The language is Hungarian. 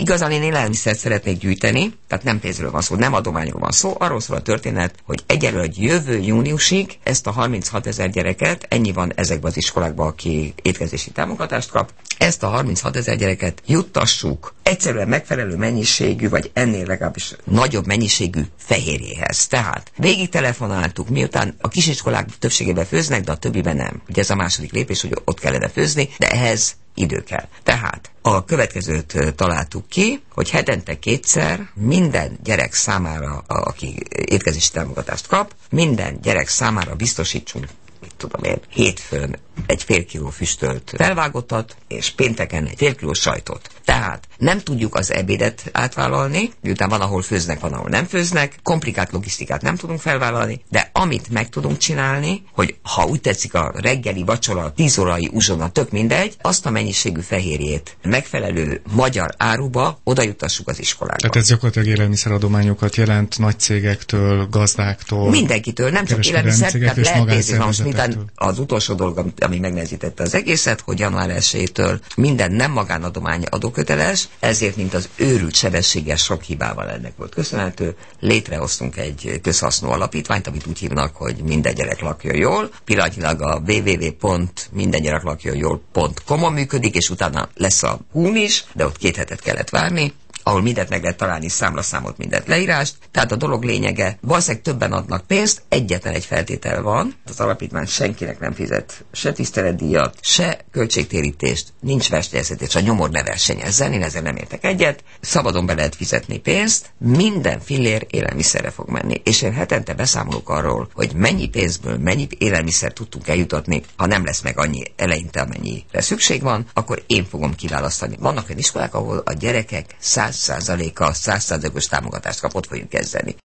Igazán én élelmiszert szeretnék gyűjteni, tehát nem pénzről van szó, nem adományról van szó, arról szól a történet, hogy egyelőre jövő júniusig ezt a 36 000 gyereket, ennyi van ezekben az iskolákban, aki étkezési támogatást kap, ezt a 36 000 gyereket juttassuk egyszerűen megfelelő mennyiségű, vagy ennél legalábbis nagyobb mennyiségű fehérjéhez. Tehát végig telefonáltuk, miután a kisiskolák többségében főznek, de a többiben nem. Ugye ez a második lépés, hogy ott kellene főzni, de ehhez idő kell. Tehát a következőt találtuk ki, hogy hetente 2-szer minden gyerek számára, aki étkezési támogatást kap, minden gyerek számára biztosítsunk, mit tudom én, hétfőn egy fél kiló füstölt felvágottat, és pénteken egy fél kiló sajtot. Tehát nem tudjuk az ebédet átvállalni, miután van, ahol főznek, van, ahol nem főznek, komplikált logisztikát nem tudunk felvállalni, de amit meg tudunk csinálni, hogy ha úgy tetszik a reggeli, vacsora, 10 órai uzsonna, tök mindegy, azt a mennyiségű fehérjét megfelelő magyar áruba odajutassuk az iskolákba. Tehát ez gyakorlatilag élelmiszeradományokat jelent nagy cégektől, gazdáktól, mindenkitől, nem csak élelmiszer, tehát lehet nézni, most minden az utolsó dolog, ami megnehezítette az egészet, hogy január 1-től minden nem magánadomány adóköteles, ezért, mint az őrült sebességes sok hibával ennek volt köszönhető, létrehoztunk egy közhasznú alapítványt, amit úgy hívnak, hogy minden gyerek lakjon jól. Pillanatnyilag a www.mindengyereklakjonjól.com-on működik, és utána lesz a Hun is, de ott 2 hetet kellett várni, ahol mindent meg lehet találni, számlaszámot, mindent leírást. Tehát a dolog lényege, valószínűleg többen adnak pénzt, egyetlen egy feltétel van, az alapítvány senkinek nem fizet se tiszteletdíjat, se költségtérítést, nincs versenyeztetés, a nyomor ne versenyezzen, én ezzel nem értek egyet, szabadon be lehet fizetni pénzt, minden fillér élelmiszerre fog menni, és én hetente beszámolok arról, hogy mennyi pénzből, mennyi élelmiszer tudtunk eljutatni, ha nem lesz meg annyi eleinte, amennyire szükség van, akkor én fogom kiválasztani. Vannak olyan iskolák, ahol a gyerekek 100%-a 100%-os támogatást kap, ott fogjuk kezdeni.